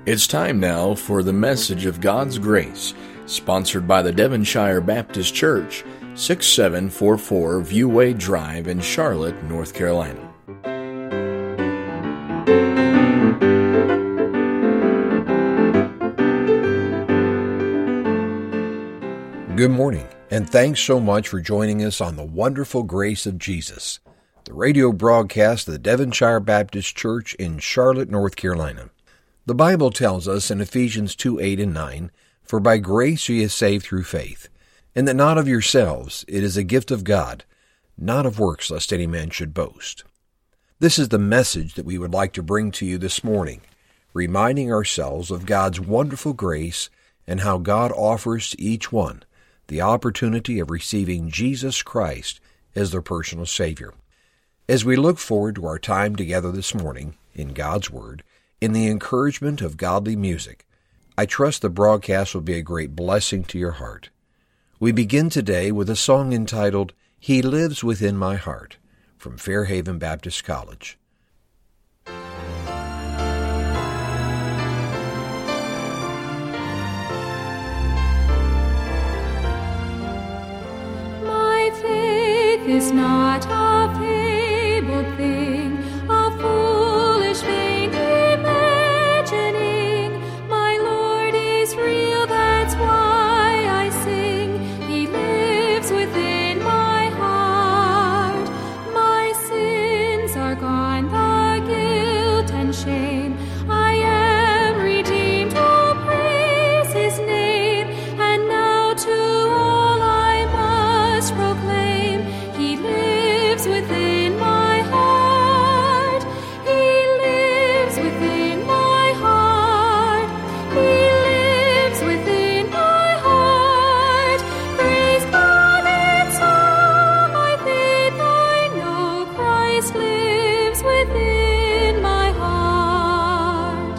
It's time now for the message of God's grace, sponsored by the Devonshire Baptist Church, 6744 Viewway Drive in Charlotte, North Carolina. Good morning, and thanks so much for joining us on the wonderful grace of Jesus, the radio broadcast of the Devonshire Baptist Church in Charlotte, North Carolina. The Bible tells us in Ephesians 2:8 and 9, "For by grace ye are saved through faith, and that not of yourselves, it is a gift of God, not of works, lest any man should boast." This is the message that we would like to bring to you this morning, reminding ourselves of God's wonderful grace and how God offers to each one the opportunity of receiving Jesus Christ as their personal Savior. As we look forward to our time together this morning in God's Word, in the encouragement of godly music, I trust the broadcast will be a great blessing to your heart. We begin today with a song entitled, "He Lives Within My Heart," from Fairhaven Baptist College. Is not a fabled thing, a foolish vain imagining. My Lord is real, that's why I sing. He lives within my heart. My sins are gone, the guilt and shame. I am redeemed, oh praise His name. And now to all I must proclaim, He lives within my heart. He lives within my heart. He lives within my heart. Praise God, it's all my faith I know. Christ lives within my heart.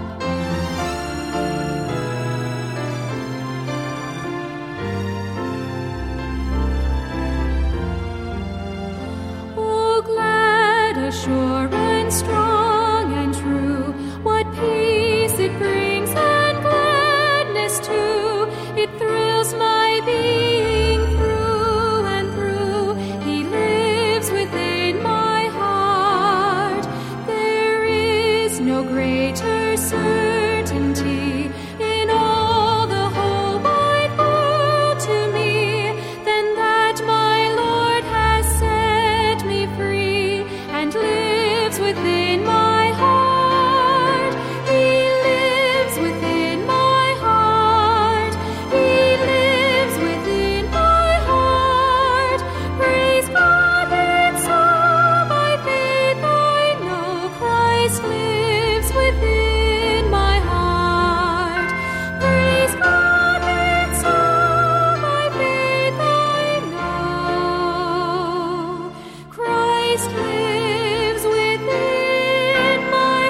Oh, glad, assurance, strong and true, what peace it brings and gladness too. It thrills my being through and through. He lives within my heart. There is no greater certainty in all the whole wide world to me than that my Lord has set me free and lives within my heart. He lives within my heart. He lives within my heart. Praise God, it's all my faith I know. Christ lives within my heart. Praise God, it's all my faith I know. Christ lives within my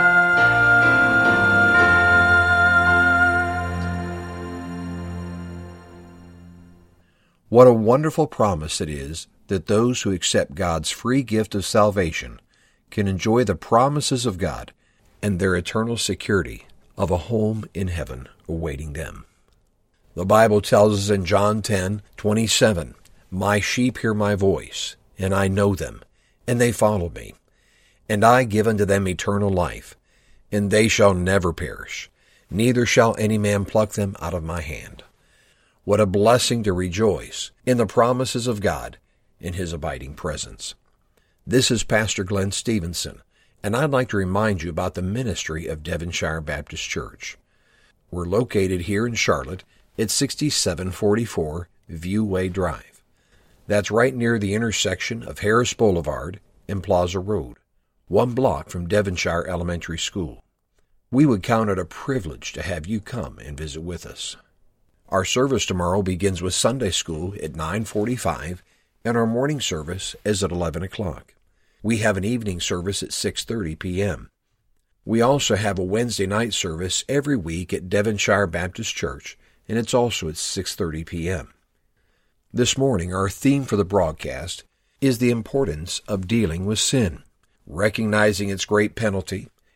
heart. What a wonderful promise it is that those who accept God's free gift of salvation can enjoy the promises of God and their eternal security of a home in heaven awaiting them. The Bible tells us in John 10:27, "My sheep hear my voice, and I know them, and they follow me. And I give unto them eternal life, and they shall never perish, neither shall any man pluck them out of my hand." What a blessing to rejoice in the promises of God in His abiding presence. This is Pastor Glenn Stevenson, and I'd like to remind you about the ministry of Devonshire Baptist Church. We're located here in Charlotte at 6744 Viewway Drive. That's right near the intersection of Harris Boulevard and Plaza Road, 1 block from Devonshire Elementary School. We would count it a privilege to have you come and visit with us. Our service tomorrow begins with Sunday school at 9:45, and our morning service is at 11 o'clock. We have an evening service at 6:30 p.m. We also have a Wednesday night service every week at Devonshire Baptist Church, and it's also at 6:30 p.m. This morning, our theme for the broadcast is the importance of dealing with sin, recognizing its great penalty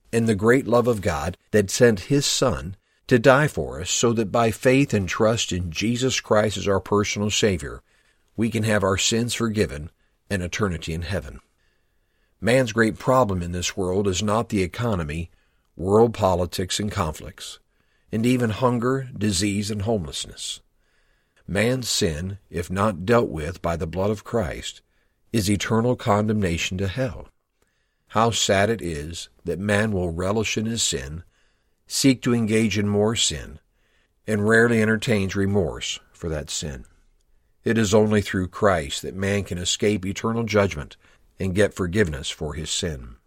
and the great love of God that sent His Son to die for us so that by faith and trust in Jesus Christ as our personal Savior, we can have our sins forgiven and eternity in heaven. Man's great problem in this world is not the economy, world politics, and conflicts, and even hunger, disease, and homelessness. Man's sin, if not dealt with by the blood of Christ, is eternal condemnation to hell. How sad it is that man will relish in his sin, seek to engage in more sin, and rarely entertains remorse for that sin. It is only through Christ that man can escape eternal judgment and get forgiveness for his sin.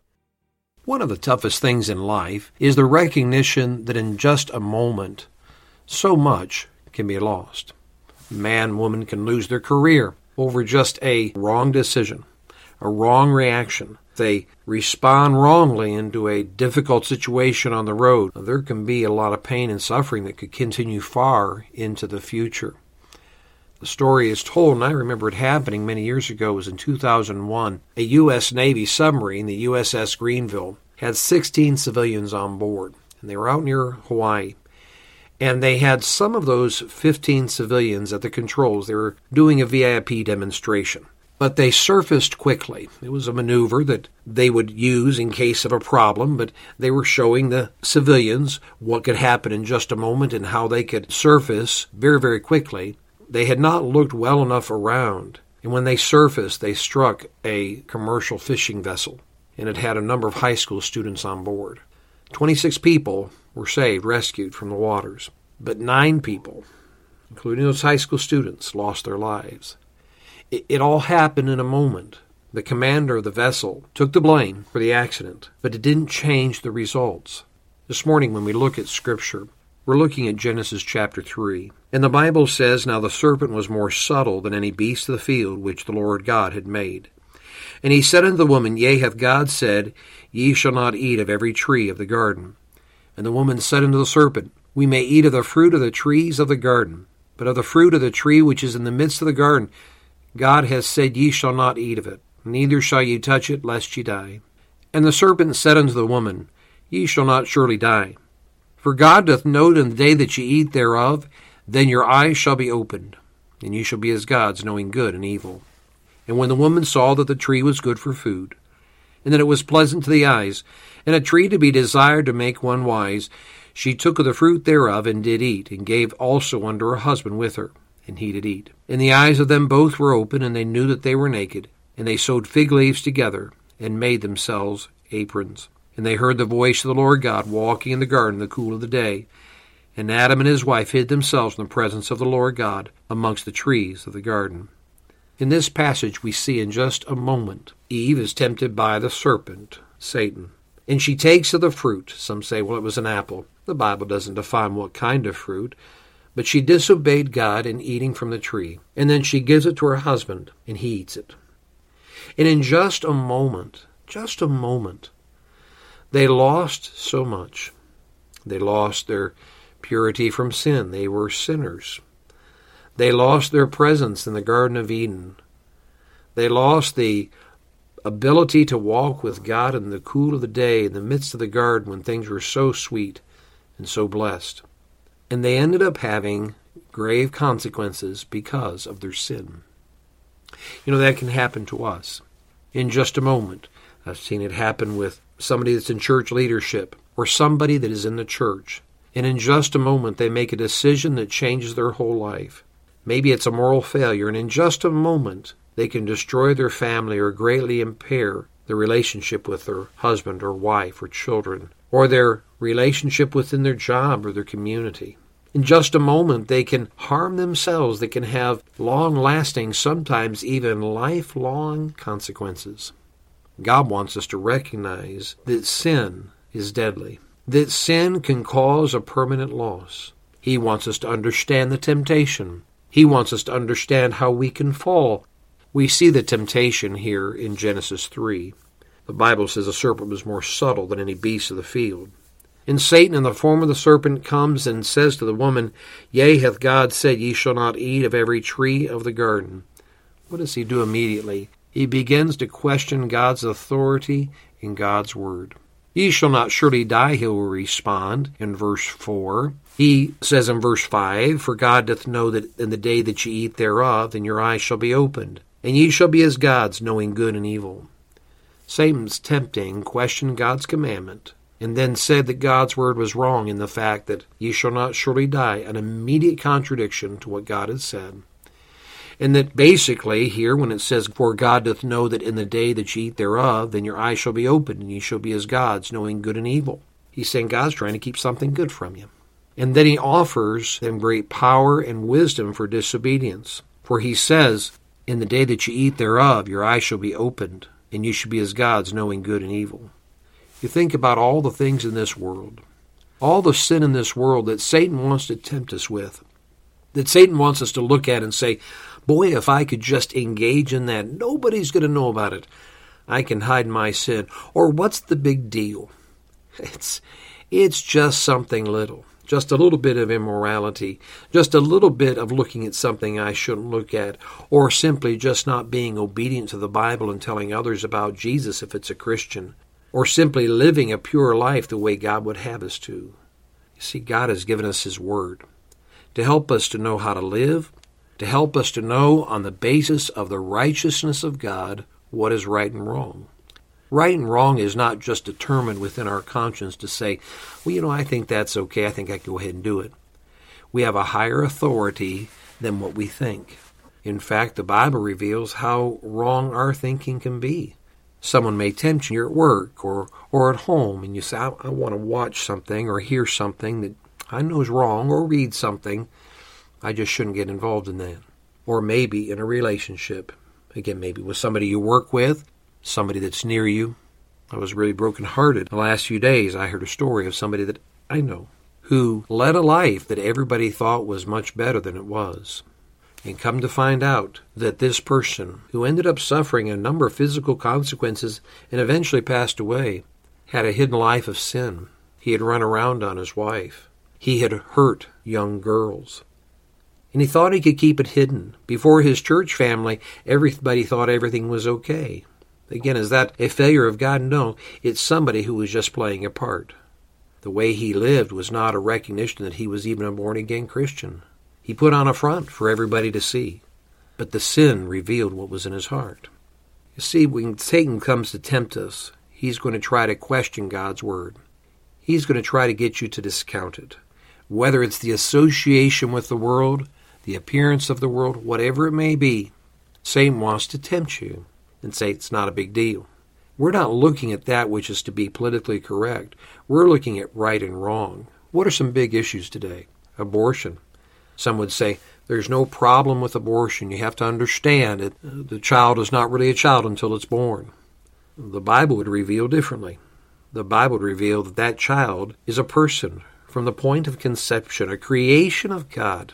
One of the toughest things in life is the recognition that in just a moment, so much can be lost. Man, woman can lose their career over just a wrong decision, a wrong reaction. They respond wrongly into a difficult situation on the road. There can be a lot of pain and suffering that could continue far into the future. The story is told, and I remember it happening many years ago. It was in 2001. A U.S. Navy submarine, the USS Greenville, had 16 civilians on board, and they were out near Hawaii. And they had some of those 15 civilians at the controls. They were doing a VIP demonstration. But they surfaced quickly. It was a maneuver that they would use in case of a problem, but they were showing the civilians what could happen in just a moment and how they could surface very, very quickly. They had not looked well enough around, and when they surfaced, they struck a commercial fishing vessel, and it had a number of high school students on board. 26 people were saved, rescued from the waters, but 9 people, including those high school students, lost their lives. It all happened in a moment. The commander of the vessel took the blame for the accident, but it didn't change the results. This morning when we look at Scripture, we're looking at Genesis chapter 3. And the Bible says, "Now the serpent was more subtle than any beast of the field which the Lord God had made. And he said unto the woman, Yea, hath God said, Ye shall not eat of every tree of the garden? And the woman said unto the serpent, We may eat of the fruit of the trees of the garden, but of the fruit of the tree which is in the midst of the garden, God has said, Ye shall not eat of it, neither shall ye touch it, lest ye die. And the serpent said unto the woman, Ye shall not surely die. For God doth know in the day that ye eat thereof, then your eyes shall be opened, and ye shall be as gods, knowing good and evil. And when the woman saw that the tree was good for food, and that it was pleasant to the eyes, and a tree to be desired to make one wise, she took of the fruit thereof, and did eat, and gave also unto her husband with her, and he did eat. And the eyes of them both were open, and they knew that they were naked, and they sewed fig leaves together, and made themselves aprons. And they heard the voice of the Lord God walking in the garden in the cool of the day. And Adam and his wife hid themselves in the presence of the Lord God amongst the trees of the garden." In this passage we see in just a moment Eve is tempted by the serpent, Satan. And she takes of the fruit. Some say, well, it was an apple. The Bible doesn't define what kind of fruit. But she disobeyed God in eating from the tree. And then she gives it to her husband, and he eats it. And in just a moment, they lost so much. They lost their purity from sin. They were sinners. They lost their presence in the Garden of Eden. They lost the ability to walk with God in the cool of the day, in the midst of the garden when things were so sweet and so blessed. And they ended up having grave consequences because of their sin. You know, that can happen to us in just a moment. I've seen it happen with somebody that's in church leadership or somebody that is in the church. And in just a moment, they make a decision that changes their whole life. Maybe it's a moral failure, and in just a moment, they can destroy their family or greatly impair their relationship with their husband or wife or children, or their relationship within their job or their community. In just a moment, they can harm themselves. They can have long-lasting, sometimes even lifelong consequences. God wants us to recognize that sin is deadly, that sin can cause a permanent loss. He wants us to understand the temptation. He wants us to understand how we can fall. We see the temptation here in Genesis 3. The Bible says the serpent was more subtle than any beast of the field. And Satan in the form of the serpent comes and says to the woman, Yea, hath God said, Ye shall not eat of every tree of the garden. What does he do immediately? He begins to question God's authority in God's word. Ye shall not surely die, he will respond in verse 4. He says in verse 5, For God doth know that in the day that ye eat thereof, then your eyes shall be opened, and ye shall be as gods, knowing good and evil. Satan's tempting questioned God's commandment, and then said that God's word was wrong in the fact that ye shall not surely die, an immediate contradiction to what God had said. And that basically here when it says, For God doth know that in the day that ye eat thereof, then your eyes shall be opened, and ye shall be as gods, knowing good and evil. He's saying God's trying to keep something good from you. And then he offers them great power and wisdom for disobedience. For he says, In the day that ye eat thereof, your eyes shall be opened, and ye shall be as gods, knowing good and evil. You think about all the things in this world, all the sin in this world that Satan wants to tempt us with, that Satan wants us to look at and say, boy, if I could just engage in that, nobody's going to know about it. I can hide my sin. Or what's the big deal? It's just something little. Just a little bit of immorality. Just a little bit of looking at something I shouldn't look at. Or simply just not being obedient to the Bible and telling others about Jesus if it's a Christian. Or simply living a pure life the way God would have us to. You see, God has given us His Word to help us to know how to live, to help us to know on the basis of the righteousness of God what is right and wrong. Right and wrong is not just determined within our conscience to say, well, I think that's okay, I think I can go ahead and do it. We have a higher authority than what we think. In fact, the Bible reveals how wrong our thinking can be. Someone may tempt you at work or at home, and you say, I want to watch something or hear something that I know is wrong, or read something. I just shouldn't get involved in that. Or maybe in a relationship. Again, maybe with somebody you work with, somebody that's near you. I was really brokenhearted the last few days. I heard a story of somebody that I know who led a life that everybody thought was much better than it was. And come to find out that this person, who ended up suffering a number of physical consequences and eventually passed away, had a hidden life of sin. He had run around on his wife. He had hurt young girls. And he thought he could keep it hidden. Before his church family, everybody thought everything was okay. Again, is that a failure of God? No, it's somebody who was just playing a part. The way he lived was not a recognition that he was even a born-again Christian. He put on a front for everybody to see. But the sin revealed what was in his heart. You see, when Satan comes to tempt us, he's going to try to question God's word. He's going to try to get you to discount it. Whether it's the association with the world, the appearance of the world, whatever it may be, Satan wants to tempt you and say it's not a big deal. We're not looking at that which is to be politically correct. We're looking at right and wrong. What are some big issues today? Abortion. Some would say there's no problem with abortion. You have to understand it. The child is not really a child until it's born. The Bible would reveal differently. The Bible would reveal that that child is a person from the point of conception, a creation of God.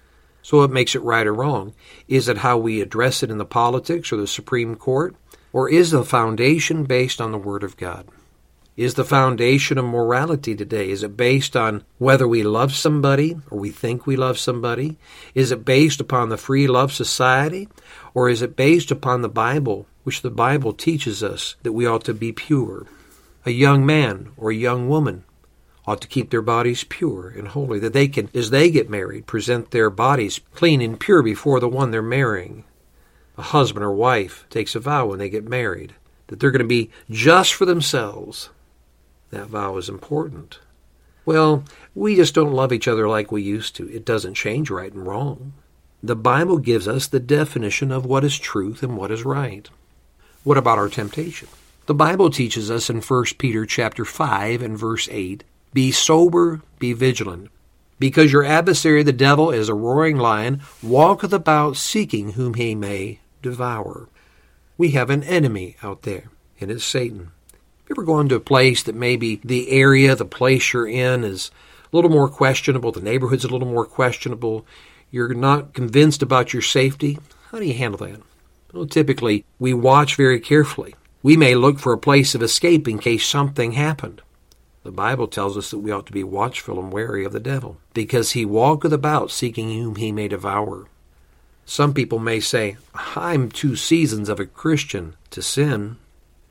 So what makes it right or wrong? Is it how we address it in the politics or the Supreme Court? Or is the foundation based on the Word of God? Is the foundation of morality today, is it based on whether we love somebody or we think we love somebody? Is it based upon the free love society? Or is it based upon the Bible, which the Bible teaches us that we ought to be pure? A young man or a young woman ought to keep their bodies pure and holy, that they can, as they get married, present their bodies clean and pure before the one they're marrying. A husband or wife takes a vow when they get married, that they're going to be just for themselves. That vow is important. Well, we just don't love each other like we used to. It doesn't change right and wrong. The Bible gives us the definition of what is truth and what is right. What about our temptation? The Bible teaches us in 1 Peter chapter 5 and verse 8, Be sober, be vigilant, because your adversary the devil is a roaring lion, walketh about seeking whom he may devour. We have an enemy out there, and it's Satan. If you ever go into a place that maybe the area, the place you're in is a little more questionable, the neighborhood's a little more questionable, you're not convinced about your safety, how do you handle that? Well, typically, we watch very carefully. We may look for a place of escape in case something happened. The Bible tells us that we ought to be watchful and wary of the devil, because he walketh about seeking whom he may devour. Some people may say, I'm too seasoned of a Christian to sin.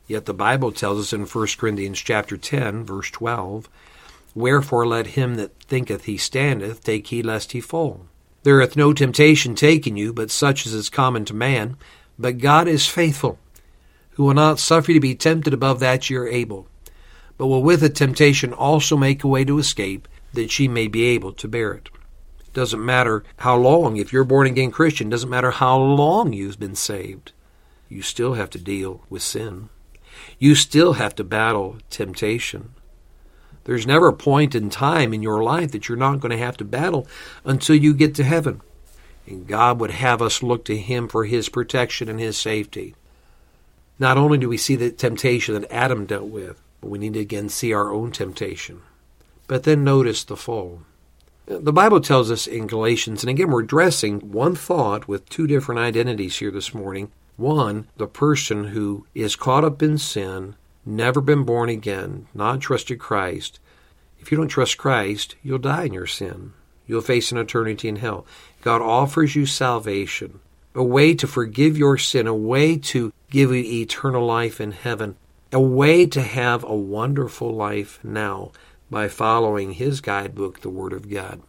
Yet the Bible tells us in 1 Corinthians chapter 10, verse 12, "Wherefore let him that thinketh he standeth take heed lest he fall. There hath no temptation taken you, but such as is common to man. But God is faithful, who will not suffer you to be tempted above that ye are able, but will with the temptation also make a way to escape, that ye may be able to bear it." It doesn't matter how long, if you're a born-again Christian, it doesn't matter how long you've been saved. You still have to deal with sin. You still have to battle temptation. There's never a point in time in your life that you're not going to have to battle until you get to heaven. And God would have us look to Him for His protection and His safety. Not only do we see the temptation that Adam dealt with, but we need to again see our own temptation. But then notice the fall. The Bible tells us in Galatians, and again we're addressing one thought with two different identities here this morning. One, the person who is caught up in sin, never been born again, not trusted Christ. If you don't trust Christ, you'll die in your sin. You'll face an eternity in hell. God offers you salvation, a way to forgive your sin, a way to give you eternal life in heaven, a way to have a wonderful life now by following His guidebook, the Word of God.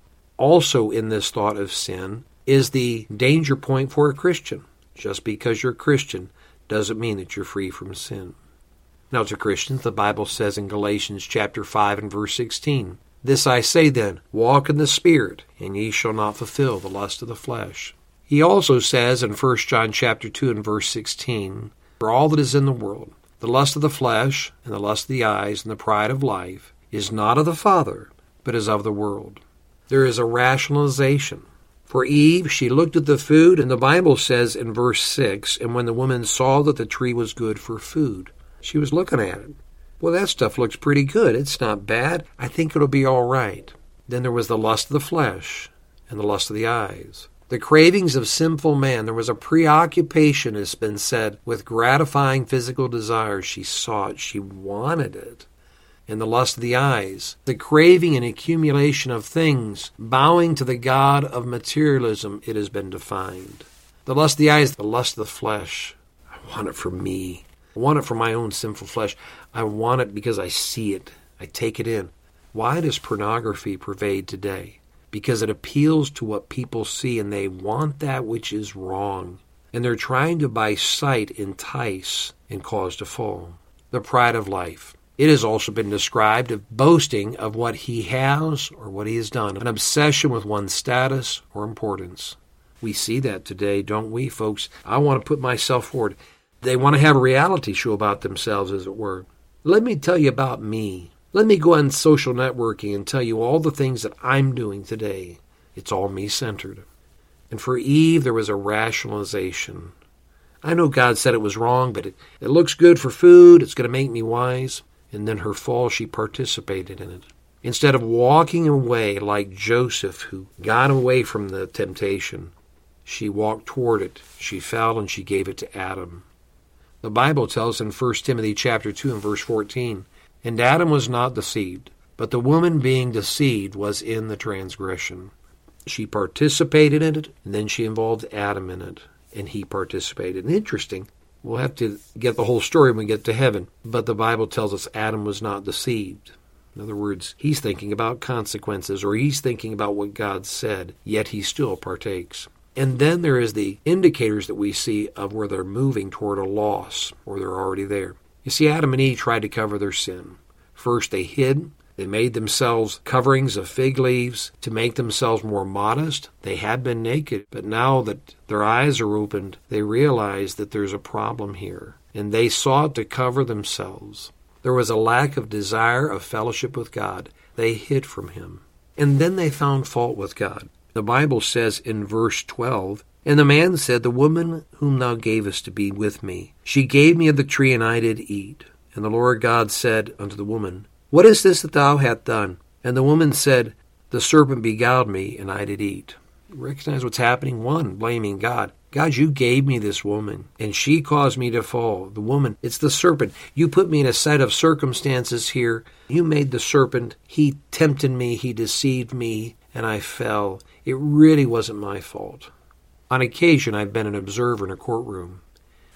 Also in this thought of sin is the danger point for a Christian. Just because you're a Christian doesn't mean that you're free from sin. Now to Christians, the Bible says in Galatians chapter 5 and verse 16, "This I say then, walk in the Spirit, and ye shall not fulfill the lust of the flesh." He also says in 1 John chapter 2 and verse 16, "For all that is in the world, the lust of the flesh, and the lust of the eyes, and the pride of life, is not of the Father, but is of the world." There is a rationalization. For Eve, she looked at the food, and the Bible says in verse 6, "And when the woman saw that the tree was good for food," she was looking at it. "Well, that stuff looks pretty good. It's not bad. I think it'll be all right." Then there was the lust of the flesh and the lust of the eyes. The cravings of sinful man. There was a preoccupation, has been said, with gratifying physical desires. She saw it. She wanted it. And the lust of the eyes. The craving and accumulation of things, bowing to the god of materialism, it has been defined. The lust of the eyes, the lust of the flesh. I want it for me. I want it for my own sinful flesh. I want it because I see it. I take it in. Why does pornography pervade today? Because it appeals to what people see, and they want that which is wrong. And they're trying to, by sight, entice and cause to fall. The pride of life. It has also been described as boasting of what he has or what he has done, an obsession with one's status or importance. We see that today, don't we, folks? I want to put myself forward. They want to have a reality show about themselves, as it were. Let me tell you about me. Let me go on social networking and tell you all the things that I'm doing today. It's all me-centered. And for Eve, there was a rationalization. I know God said it was wrong, but it looks good for food. It's going to make me wise. And then her fall, she participated in it. Instead of walking away like Joseph, who got away from the temptation, she walked toward it. She fell and she gave it to Adam. The Bible tells in 1 Timothy chapter 2 and verse 14, "And Adam was not deceived, but the woman being deceived was in the transgression." She participated in it, and then she involved Adam in it, and he participated. And interesting, we'll have to get the whole story when we get to heaven, but the Bible tells us Adam was not deceived. In other words, he's thinking about consequences, or he's thinking about what God said, yet he still partakes. And then there is the indicators that we see of where they're moving toward a loss, or they're already there. You see, Adam and Eve tried to cover their sin. First, they hid. They made themselves coverings of fig leaves to make themselves more modest. They had been naked, but now that their eyes are opened, they realize that there's a problem here, and they sought to cover themselves. There was a lack of desire of fellowship with God. They hid from Him. And then they found fault with God. The Bible says in verse 12, "And the man said, The woman whom thou gavest to be with me, she gave me of the tree, and I did eat. And the Lord God said unto the woman, What is this that thou hast done? And the woman said, The serpent beguiled me, and I did eat." Recognize what's happening. One, blaming God. God, you gave me this woman, and she caused me to fall. The woman, it's the serpent. You put me in a set of circumstances here. You made the serpent. He tempted me. He deceived me, and I fell. It really wasn't my fault. On occasion, I've been an observer in a courtroom.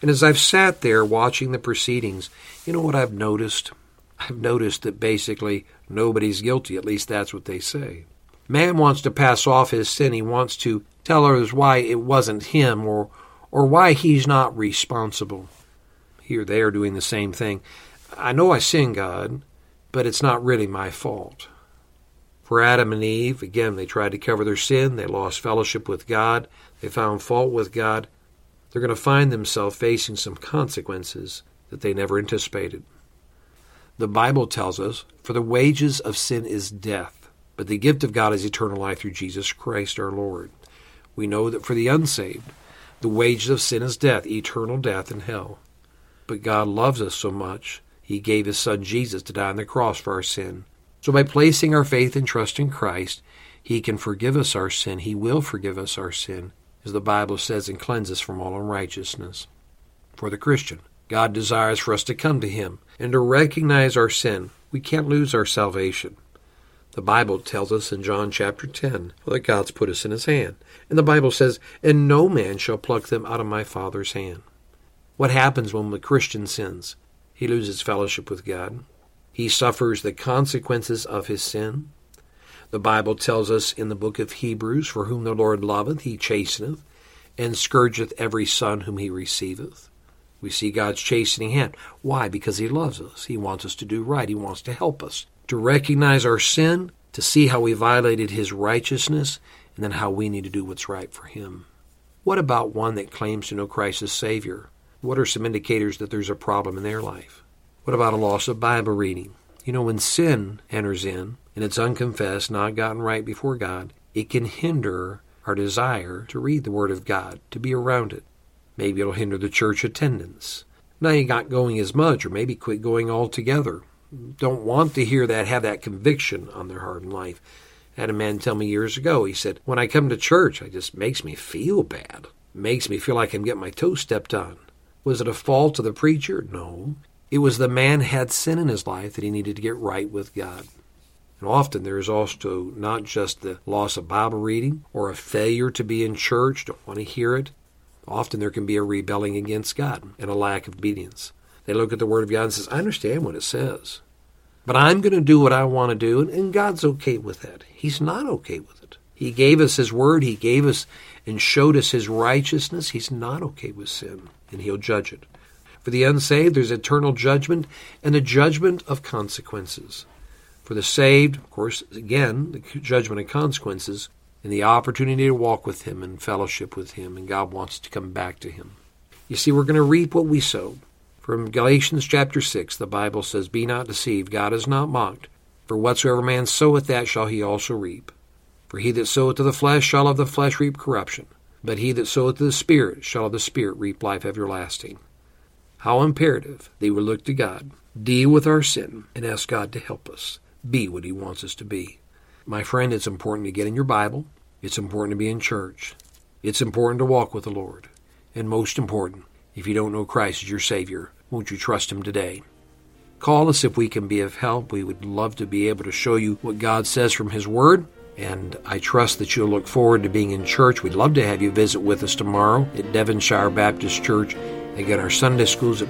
And as I've sat there watching the proceedings, you know what I've noticed? I've noticed that basically nobody's guilty, at least that's what they say. Man wants to pass off his sin. He wants to tell others why it wasn't him or why he's not responsible. Here they are doing the same thing. I know I sinned, God, but it's not really my fault. For Adam and Eve, again, they tried to cover their sin. They lost fellowship with God. They found fault with God. They're going to find themselves facing some consequences that they never anticipated. The Bible tells us, for the wages of sin is death, but the gift of God is eternal life through Jesus Christ our Lord. We know that for the unsaved, the wages of sin is death, eternal death in hell. But God loves us so much, He gave His Son Jesus to die on the cross for our sin. So by placing our faith and trust in Christ, He can forgive us our sin. He will forgive us our sin, as the Bible says, and cleanse us from all unrighteousness. For the Christian, God desires for us to come to Him and to recognize our sin. We can't lose our salvation. The Bible tells us in John chapter 10 that God's put us in His hand. And the Bible says, and no man shall pluck them out of my Father's hand. What happens when the Christian sins? He loses fellowship with God. He suffers the consequences of his sin. The Bible tells us in the book of Hebrews, for whom the Lord loveth, He chasteneth, and scourgeth every son whom He receiveth. We see God's chastening hand. Why? Because He loves us. He wants us to do right. He wants to help us to recognize our sin, to see how we violated His righteousness, and then how we need to do what's right for Him. What about one that claims to know Christ as Savior? What are some indicators that there's a problem in their life? What about a loss of Bible reading? You know, when sin enters in, and it's unconfessed, not gotten right before God, it can hinder our desire to read the Word of God, to be around it. Maybe it'll hinder the church attendance. Now you're not going as much, or maybe quit going altogether. Don't want to hear that, have that conviction on their heart and life. I had a man tell me years ago, he said, when I come to church, it just makes me feel bad. It makes me feel like I'm getting my toes stepped on. Was it a fault of the preacher? No. It was the man had sin in his life that he needed to get right with God. And often there is also not just the loss of Bible reading or a failure to be in church, don't want to hear it. Often there can be a rebelling against God and a lack of obedience. They look at the Word of God and says, I understand what it says, but I'm going to do what I want to do, and God's okay with that. He's not okay with it. He gave us His Word. He gave us and showed us His righteousness. He's not okay with sin, and He'll judge it. For the unsaved, there's eternal judgment and the judgment of consequences. For the saved, of course, again, the judgment of consequences and the opportunity to walk with Him and fellowship with Him, and God wants to come back to Him. You see, we're going to reap what we sow. From Galatians chapter 6, the Bible says, be not deceived, God is not mocked. For whatsoever man soweth, that shall he also reap. For he that soweth to the flesh shall of the flesh reap corruption, but he that soweth to the Spirit shall of the Spirit reap life everlasting. How imperative that we look to God, deal with our sin, and ask God to help us be what He wants us to be. My friend, it's important to get in your Bible. It's important to be in church. It's important to walk with the Lord. And most important, if you don't know Christ as your Savior, won't you trust Him today? Call us if we can be of help. We would love to be able to show you what God says from His Word. And I trust that you'll look forward to being in church. We'd love to have you visit with us tomorrow at Devonshire Baptist Church. Again, our Sunday school's at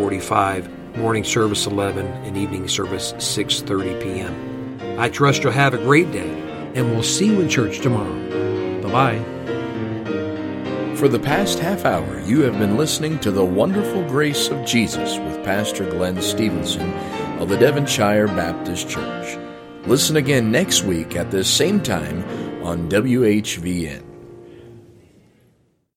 9:45, morning service 11, and evening service 6:30 p.m. I trust you'll have a great day, and we'll see you in church tomorrow. Bye-bye. For the past half hour, you have been listening to The Wonderful Grace of Jesus with Pastor Glenn Stevenson of the Devonshire Baptist Church. Listen again next week at this same time on WHVN.